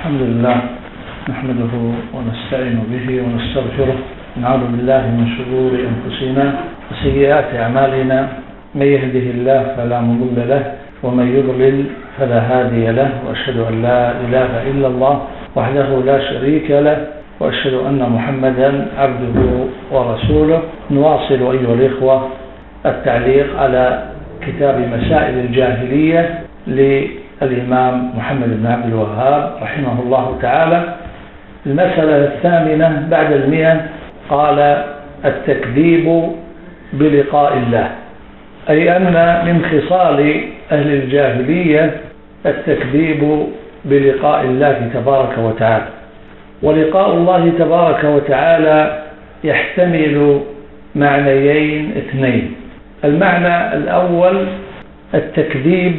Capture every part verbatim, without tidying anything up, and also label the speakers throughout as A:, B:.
A: الحمد لله نحمده ونستعين به ونستغفره، نعوذ بالله من شرور أنفسنا وسيئات أعمالنا، من يهده الله فلا مضل له ومن يضلل فلا هادي له، وأشهد أن لا إله إلا الله وحده لا شريك له، وأشهد أن محمدا عبده ورسوله. نواصل أيها الإخوة التعليق على كتاب مسائل الجاهلية للإمام محمد بن عبد الوهاب رحمه الله تعالى. المسألة الثامنة بعد المئة، قال: التكذيب بلقاء الله، أي أن من خصال أهل الجاهلية التكذيب بلقاء الله تبارك وتعالى. ولقاء الله تبارك وتعالى يحتمل معنيين اثنين. المعنى الأول التكذيب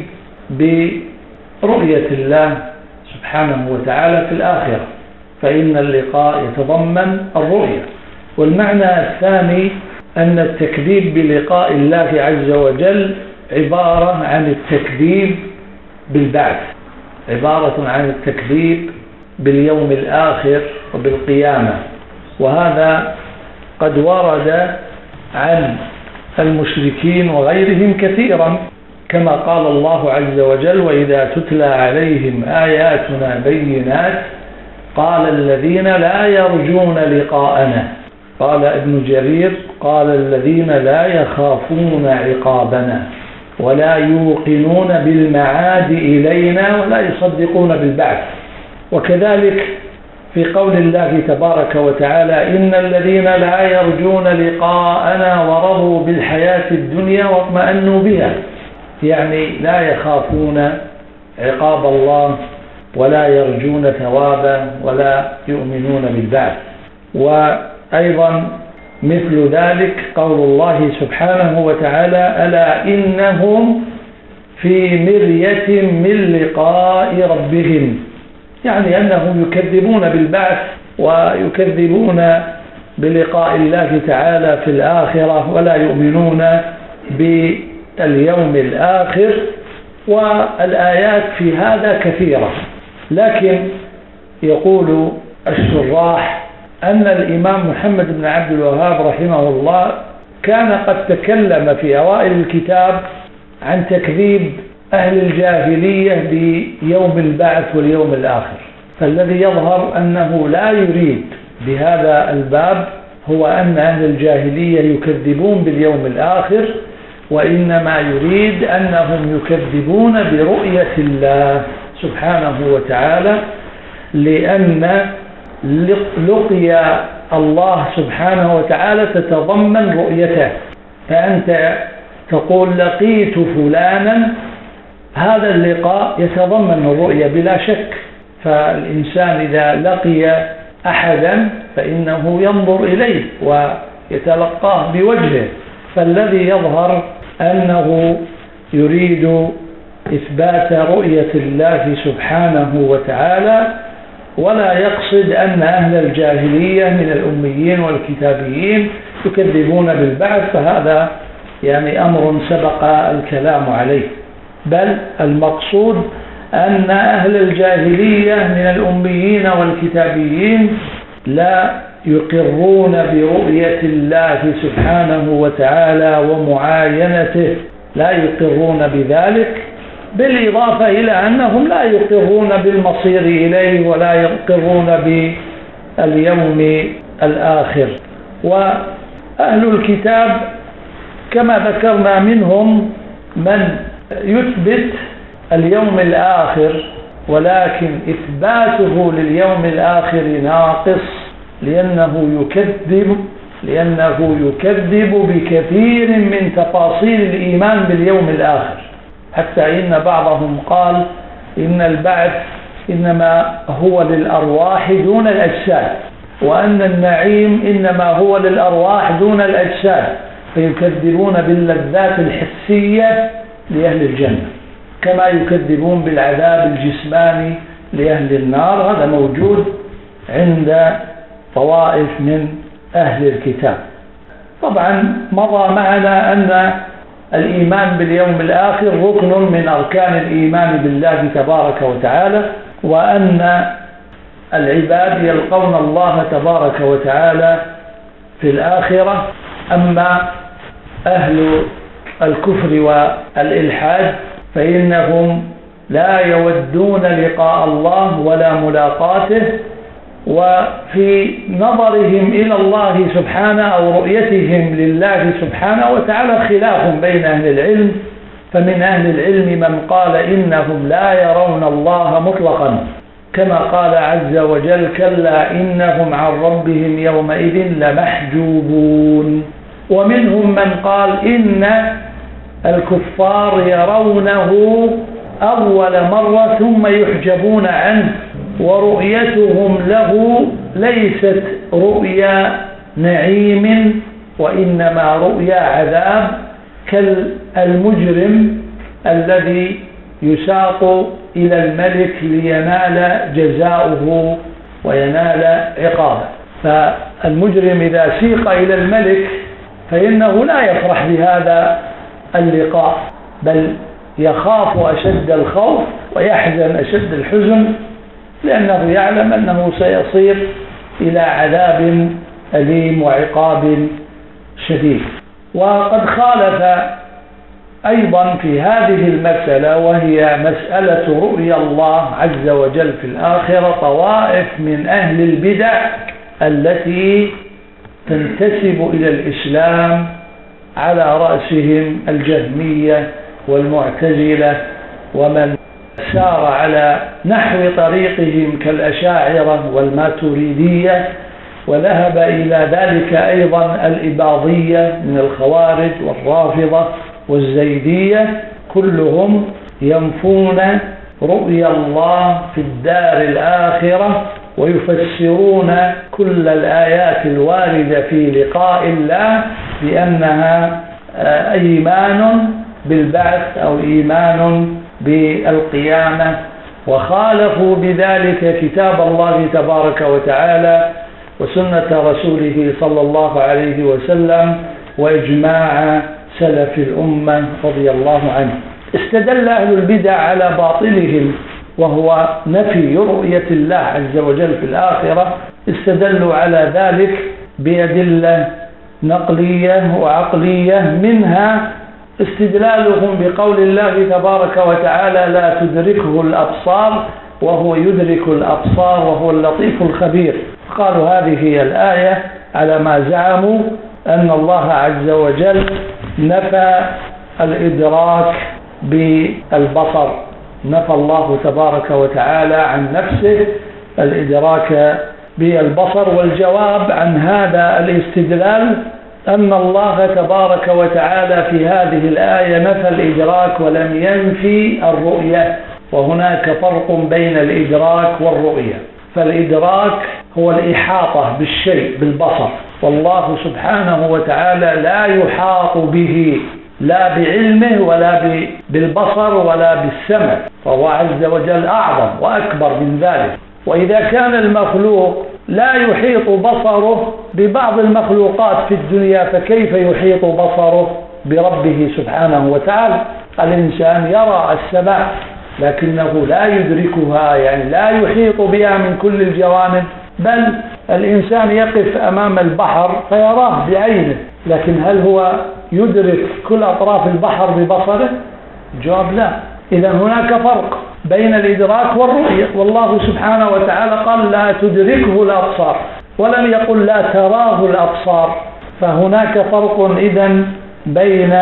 A: برؤية الله سبحانه وتعالى في الآخرة، فإن اللقاء يتضمن الرؤية. والمعنى الثاني أن التكذيب بلقاء الله عز وجل عبارة عن التكذيب بالبعث، عبارة عن التكذيب باليوم الآخر وبالقيامة. وهذا قد ورد عن المشركين وغيرهم كثيرا، كما قال الله عز وجل: وإذا تتلى عليهم آياتنا بينات قال الذين لا يرجون لقاءنا. قال ابن جرير: قال الذين لا يخافون عقابنا ولا يوقنون بالمعاد إلينا ولا يصدقون بالبعث. وكذلك في قول الله تبارك وتعالى: إن الذين لا يرجون لقاءنا ورضوا بالحياة الدنيا واطمأنوا بها، يعني لا يخافون عقاب الله ولا يرجون ثوابه ولا يؤمنون بالبعث. وأيضا مثل ذلك قول الله سبحانه وتعالى: ألا إنهم في مرية من لقاء ربهم، يعني أنهم يكذبون بالبعث ويكذبون بلقاء الله تعالى في الآخرة ولا يؤمنون باليوم الآخر. والآيات في هذا كثيرة، لكن يقول الشراح أن الإمام محمد بن عبد الوهاب رحمه الله كان قد تكلم في أوائل الكتاب عن تكذيب أهل الجاهلية بيوم البعث واليوم الآخر، فالذي يظهر أنه لا يريد بهذا الباب هو أن أهل الجاهلية يكذبون باليوم الآخر، وإنما يريد أنهم يكذبون برؤية الله سبحانه وتعالى، لأن لقيا الله سبحانه وتعالى تتضمن رؤيته. فأنت تقول لقيت فلانا، هذا اللقاء يتضمن الرؤية بلا شك. فالإنسان إذا لقي أحدا فإنه ينظر إليه ويتلقاه بوجهه، فالذي يظهر أنه يريد إثبات رؤية الله سبحانه وتعالى، ولا يقصد أن أهل الجاهلية من الأميين والكتابيين يكذبون بالبعث، فهذا يعني أمر سبق الكلام عليه. بل المقصود أن أهل الجاهلية من الأميين والكتابيين لا يقرون برؤية الله سبحانه وتعالى ومعاينته، لا يقرون بذلك، بالإضافة إلى أنهم لا يقرون بالمصير إليه ولا يقرون باليوم الآخر. وأهل الكتاب كما ذكرنا منهم من يثبت اليوم الآخر، ولكن إثباته لليوم الآخر ناقص، لأنه يكذب لأنه يكذب بكثير من تفاصيل الإيمان باليوم الآخر، حتى إن بعضهم قال إن البعث إنما هو للأرواح دون الأجساد، وأن النعيم إنما هو للأرواح دون الأجساد، فيكذبون باللذات الحسية لأهل الجنة كما يكذبون بالعذاب الجسماني لأهل النار. هذا موجود عند طوائف من أهل الكتاب. طبعا مضى معنا أن الإيمان باليوم الآخر ركن من أركان الإيمان بالله تبارك وتعالى، وأن العباد يلقون الله تبارك وتعالى في الآخرة. أما أهل الكفر والإلحاد فإنهم لا يودون لقاء الله ولا ملاقاته، وفي نظرهم إلى الله سبحانه أو رؤيتهم لله سبحانه وتعالى خلاف بين أهل العلم. فمن أهل العلم من قال إنهم لا يرون الله مطلقا كما قال عز وجل: كلا إنهم عن ربهم يومئذ لمحجوبون. ومنهم من قال إن الكفار يرونه أول مرة ثم يحجبون عنه، ورؤيتهم له ليست رؤيا نعيم وإنما رؤيا عذاب، كالمجرم الذي يساق إلى الملك لينال جزاؤه وينال عقابه. فالمجرم إذا سيق إلى الملك فإنه لا يفرح بهذا اللقاء، بل يخاف أشد الخوف ويحزن أشد الحزن، لأنه يعلم أنه سيصير إلى عذاب أليم وعقاب شديد. وقد خالف أيضا في هذه المسألة، وهي مسألة رؤيا الله عز وجل في الآخرة، طوائف من أهل البدع التي تنتسب إلى الإسلام، على رأسهم الجهمية والمعتزلة ومن سار على نحو طريقهم كالأشاعرة والماتريدية، وذهب إلى ذلك أيضا الإباضية من الخوارج والرافضة والزيدية، كلهم ينفون رؤيا الله في الدار الآخرة، ويفسرون كل الآيات الواردة في لقاء الله بأنها إيمان بالبعث أو إيمان بالقيامة، وخالفوا بذلك كتاب الله تبارك وتعالى وسنة رسوله صلى الله عليه وسلم وإجماع سلف الأمة رضي الله عنه. استدل أهل البدع على باطلهم وهو نفي رؤية الله عز وجل في الآخرة، استدلوا على ذلك بأدلة نقلية وعقلية، منها استدلالهم بقول الله تبارك وتعالى: لا تدركه الأبصار وهو يدرك الأبصار وهو اللطيف الخبير. قالوا هذه هي الآية على ما زعموا أن الله عز وجل نفى الإدراك بالبصر، نفى الله تبارك وتعالى عن نفسه الإدراك بالبصر. والجواب عن هذا الاستدلال أن الله تبارك وتعالى في هذه الآية نفى الإدراك ولم ينفي الرؤية، وهناك فرق بين الإدراك والرؤية. فالإدراك هو الإحاطة بالشيء بالبصر، والله سبحانه وتعالى لا يحاط به لا بعلمه ولا بالبصر ولا بالسمع، فهو عز وجل أعظم وأكبر من ذلك. وإذا كان المخلوق لا يحيط بصره ببعض المخلوقات في الدنيا، فكيف يحيط بصره بربه سبحانه وتعالى؟ الإنسان يرى السماء لكنه لا يدركها، يعني لا يحيط بها من كل الجوانب، بل الإنسان يقف أمام البحر فيراه بعينه، لكن هل هو يدرك كل أطراف البحر ببصره؟ جواب لا. إذا هناك فرق بين الإدراك والرؤية، والله سبحانه وتعالى قال: لا تدركه الأبصار، ولم يقل لا تراه الأبصار. فهناك فرق إذن بين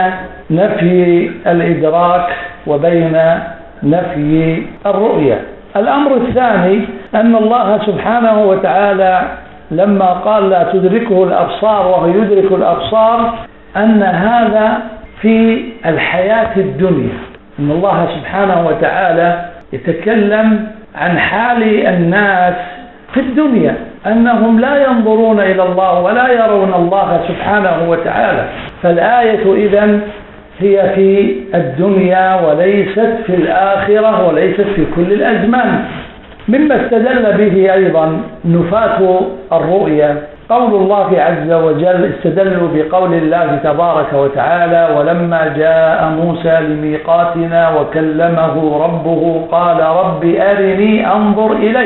A: نفي الإدراك وبين نفي الرؤية. الأمر الثاني أن الله سبحانه وتعالى لما قال لا تدركه الأبصار وهو يدرك الأبصار، أن هذا في الحياة الدنيا، أن الله سبحانه وتعالى يتكلم عن حال الناس في الدنيا، أنهم لا ينظرون إلى الله ولا يرون الله سبحانه وتعالى. فالآية إذن هي في الدنيا وليست في الآخرة وليست في كل الأزمان. مما استدل به أيضا نفاة الرؤيا قول الله عز وجل، استدلوا بقول الله تبارك وتعالى: ولما جاء موسى لميقاتنا وكلمه ربه قال رب أرني أنظر إليك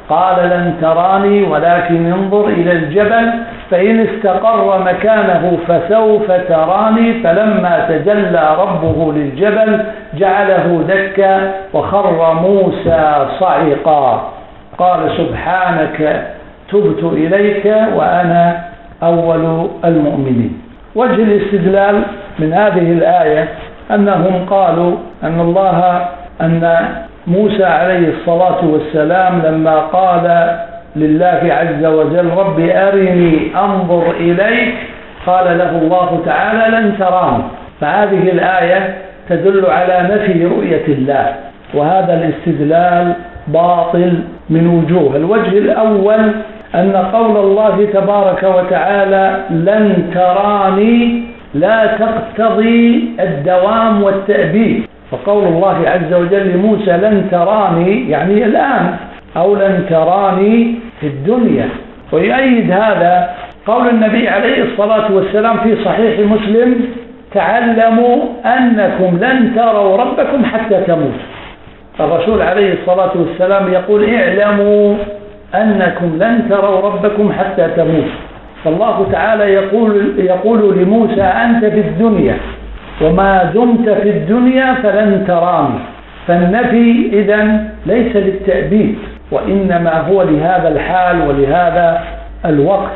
A: قال لن تراني ولكن انظر إلى الجبل فإن استقر مكانه فسوف تراني. فلما تجلى ربه للجبل جعله دكا وخر موسى صعقا. قال سبحانك تبت إليك وأنا أول المؤمنين. وجه الاستدلال من هذه الآية أنهم قالوا أن الله أن موسى عليه الصلاة والسلام لما قال لله عز وجل رب أرني أنظر إليك قال له الله تعالى لن تراني. فهذه الآية تدل على نفي رؤية الله، وهذا الاستدلال باطل من وجوه. الوجه الأول أن قول الله تبارك وتعالى لن تراني لا تقتضي الدوام والتأبيد. فقول الله عز وجل لموسى لن تراني يعني الآن، أو لن تراني في الدنيا. ويؤيد هذا قول النبي عليه الصلاة والسلام في صحيح مسلم تعلموا أنكم لن تروا ربكم حتى تموتوا. الرسول عليه الصلاة والسلام يقول اعلموا أنكم لن تروا ربكم حتى تموتوا. فالله تعالى يقول, يقول لموسى أنت في الدنيا وما دمت في الدنيا فلن تراني. فالنفي إذن ليس للتأبيد وإنما هو لهذا الحال ولهذا الوقت.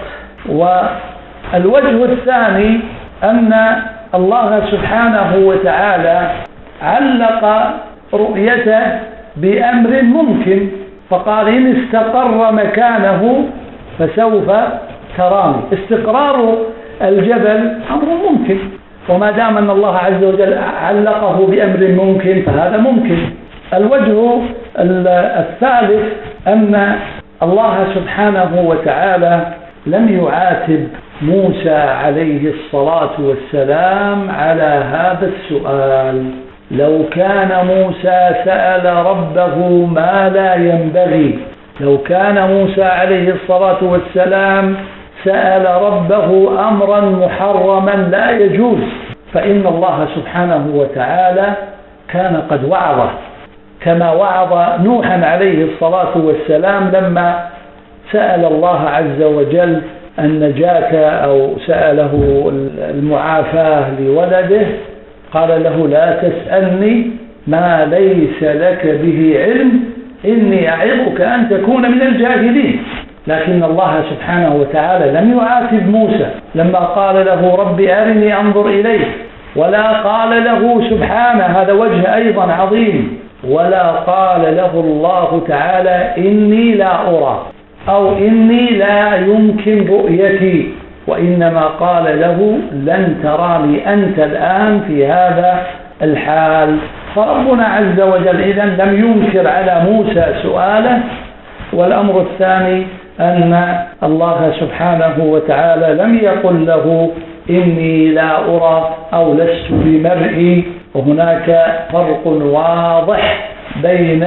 A: والوجه الثاني أن الله سبحانه وتعالى علق رؤيته بأمر ممكن، فقال إن استقر مكانه فسوف تراني. استقرار الجبل أمر ممكن، وما دام أن الله عز وجل علقه بأمر ممكن فهذا ممكن. الوجه الثالث أن الله سبحانه وتعالى لم يعاتب موسى عليه الصلاة والسلام على هذا السؤال. لو كان موسى سأل ربه ما لا ينبغي، لو كان موسى عليه الصلاة والسلام سأل ربه أمرا محرما لا يجوز، فإن الله سبحانه وتعالى كان قد وعظه، كما وعظ نوحا عليه الصلاة والسلام لما سأل الله عز وجل النجاة أو سأله المعافاة لولده، قال له لا تسألني ما ليس لك به علم إني أعظك أن تكون من الجاهلين. لكن الله سبحانه وتعالى لم يعاتب موسى لما قال له رب أرني أنظر إليك، ولا قال له سبحانه، هذا وجه أيضا عظيم، ولا قال له الله تعالى إني لا أرى أو إني لا يمكن رؤيتي، وإنما قال له لن تراني أنت الآن في هذا الحال. فربنا عز وجل إذن لم ينكر على موسى سؤاله. والأمر الثاني أن الله سبحانه وتعالى لم يقل له إني لا أرى أو لست بمرئي، وهناك فرق واضح بين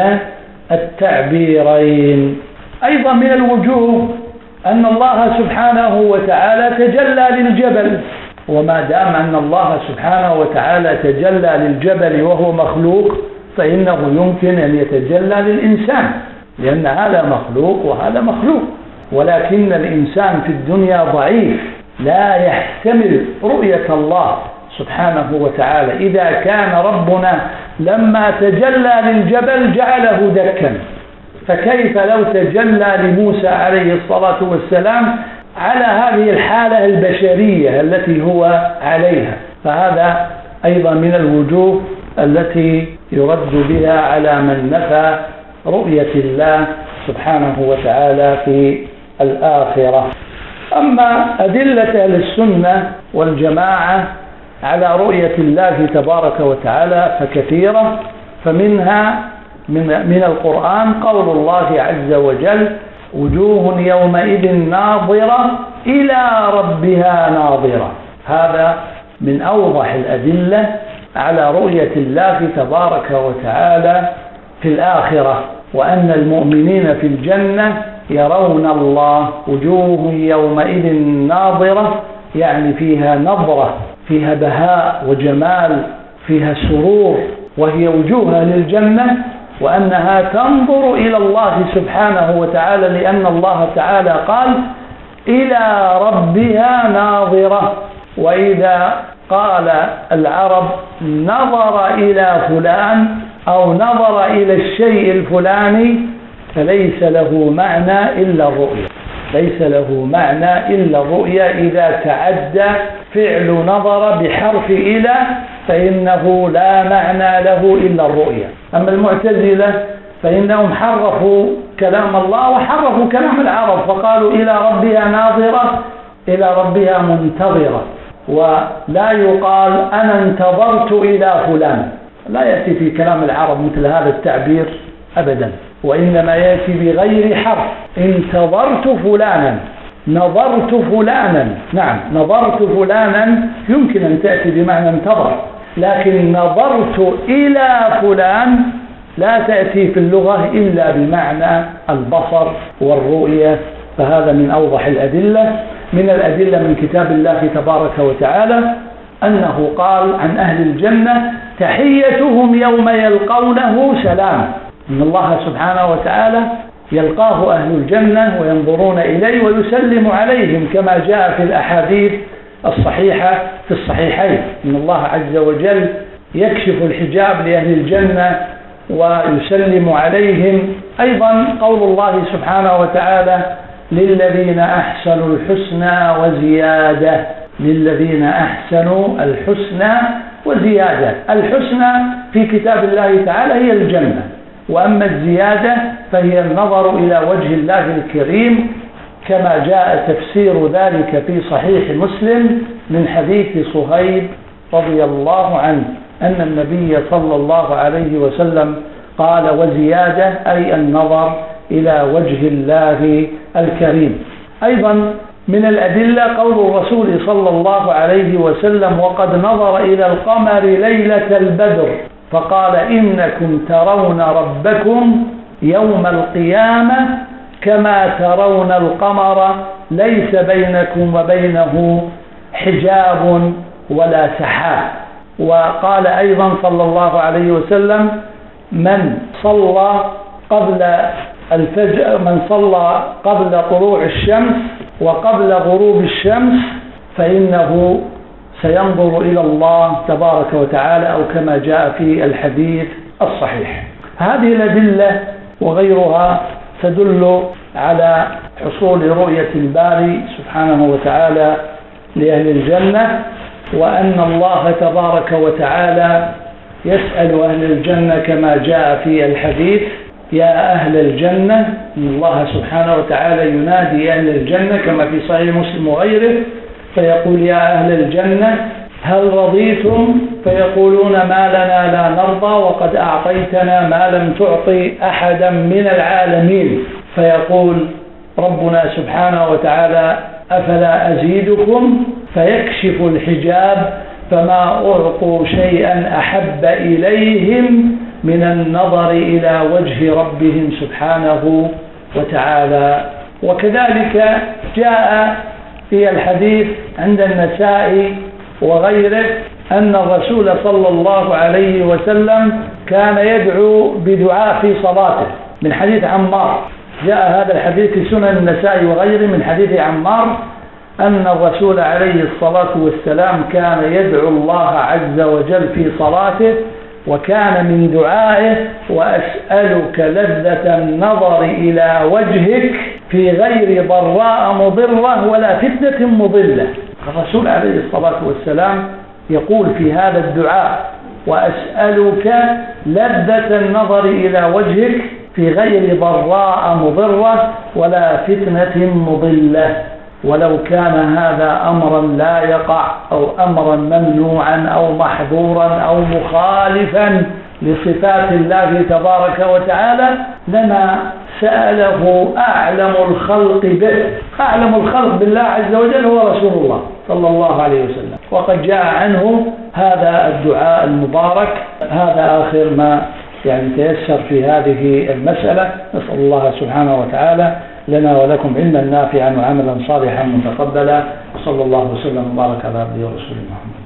A: التعبيرين. أيضا من الوجوه أن الله سبحانه وتعالى تجلى للجبل، وما دام أن الله سبحانه وتعالى تجلى للجبل وهو مخلوق فإنه يمكن أن يتجلى للإنسان، لأن هذا مخلوق وهذا مخلوق، ولكن الإنسان في الدنيا ضعيف لا يحتمل رؤية الله سبحانه وتعالى. إذا كان ربنا لما تجلى للجبل جعله دكا، فكيف لو تجلى لموسى عليه الصلاة والسلام على هذه الحالة البشرية التي هو عليها؟ فهذا أيضا من الوجوه التي يرد بها على من نفى رؤية الله سبحانه وتعالى في الآخرة. أما أدلة أهل السنة والجماعة على رؤية الله تبارك وتعالى فكثيرة، فمنها من, من القرآن قول الله عز وجل وجوه يومئذ ناظرة إلى ربها ناظرة. هذا من أوضح الأدلة على رؤية الله تبارك وتعالى في الآخرة، وأن المؤمنين في الجنة يرون الله. وجوه يومئذ ناظرة يعني فيها نظرة، فيها بهاء وجمال، فيها سرور، وهي وجوه أهل الجنة وأنها تنظر إلى الله سبحانه وتعالى، لأن الله تعالى قال إلى ربها ناظرة. وإذا قال العرب نظر إلى فلان أو نظر إلى الشيء الفلاني فليس له معنى إلا الرؤية، ليس له معنى إلا الرؤية. إذا تعدى فعل نظر بحرف إلى فإنه لا معنى له إلا الرؤية. أما المعتزلة فإنهم حرفوا كلام الله وحرفوا كلام العرب، فقالوا إلى ربها ناظرة، إلى ربها منتظرة. ولا يقال أنا انتظرت إلى فلان، لا يأتي في كلام العرب مثل هذا التعبير أبدا، وإنما يأتي بغير حرف. انتظرت فلانا، نظرت فلانا، نعم نظرت فلانا يمكن أن تأتي بمعنى انتظر، لكن نظرت إلى فلان لا تأتي في اللغة إلا بمعنى البصر والرؤية. فهذا من أوضح الأدلة. من الأدلة من كتاب الله تبارك وتعالى أنه قال عن أهل الجنة تحيتهم يوم يلقونه سلام. إن الله سبحانه وتعالى يلقاه أهل الجنة وينظرون إليه ويسلم عليهم كما جاء في الأحاديث الصحيحة في الصحيحين. إن الله عز وجل يكشف الحجاب لأهل الجنة ويسلم عليهم. أيضا قول الله سبحانه وتعالى للذين أحسنوا الحسنى وزيادة، للذين أحسنوا الحسنى وزيادة. الحسنى في كتاب الله تعالى هي الجنة، وأما الزيادة فهي النظر إلى وجه الله الكريم، كما جاء تفسير ذلك في صحيح مسلم من حديث صهيب رضي الله عنه أن النبي صلى الله عليه وسلم قال وزيادة أي النظر إلى وجه الله الكريم. أيضا من الأدلة قول الرسول صلى الله عليه وسلم وقد نظر إلى القمر ليلة البدر فقال إنكم ترون ربكم يوم القيامة كما ترون القمر ليس بينكم وبينه حجاب ولا سحاب. وقال أيضا صلى الله عليه وسلم من صلى قبل الفجر من صلى قبل طلوع الشمس وقبل غروب الشمس فإنه سينظر إلى الله تبارك وتعالى، أو كما جاء في الحديث الصحيح. هذه الأدلة وغيرها تدل على حصول رؤية الباري سبحانه وتعالى لأهل الجنة، وأن الله تبارك وتعالى يسأل أهل الجنة كما جاء في الحديث يا أهل الجنة. إن الله سبحانه وتعالى ينادي أهل الجنة كما في صحيح مسلم وغيره فيقول يا أهل الجنة هل رضيتم؟ فيقولون ما لنا لا نرضى وقد أعطيتنا ما لم تعطي أحدا من العالمين. فيقول ربنا سبحانه وتعالى أفلا أزيدكم؟ فيكشف الحجاب فما أعطوا شيئا أحب إليهم من النظر إلى وجه ربهم سبحانه وتعالى. وكذلك جاء في الحديث عند النسائي وغيره أن الرسول صلى الله عليه وسلم كان يدعو بدعاء في صلاته من حديث عمار. جاء هذا الحديث في سنن النسائي وغيره من حديث عمار أن الرسول عليه الصلاة والسلام كان يدعو الله عز وجل في صلاته، وكان من دعائه وأسألك لذة النظر إلى وجهك في غير ضراء مضرة ولا فتنة مضلة. الرسول عليه الصلاة والسلام يقول في هذا الدعاء وأسألك لذة النظر إلى وجهك في غير ضراء مضرة ولا فتنة مضلة. ولو كان هذا أمرا لا يقع أو أمرا ممنوعا أو محظورا أو مخالفا لصفات الله تبارك وتعالى لما سأله أعلم الخلق به. أعلم الخلق بالله عز وجل هو رسول الله صلى الله عليه وسلم، وقد جاء عنه هذا الدعاء المبارك. هذا آخر ما يعني تيسر في هذه المسألة. نسأل الله سبحانه وتعالى لنا ولكم علما نافعا وعملا صالحا متقبلا. صلى الله وسلم وبارك على عبده ورسوله محمد.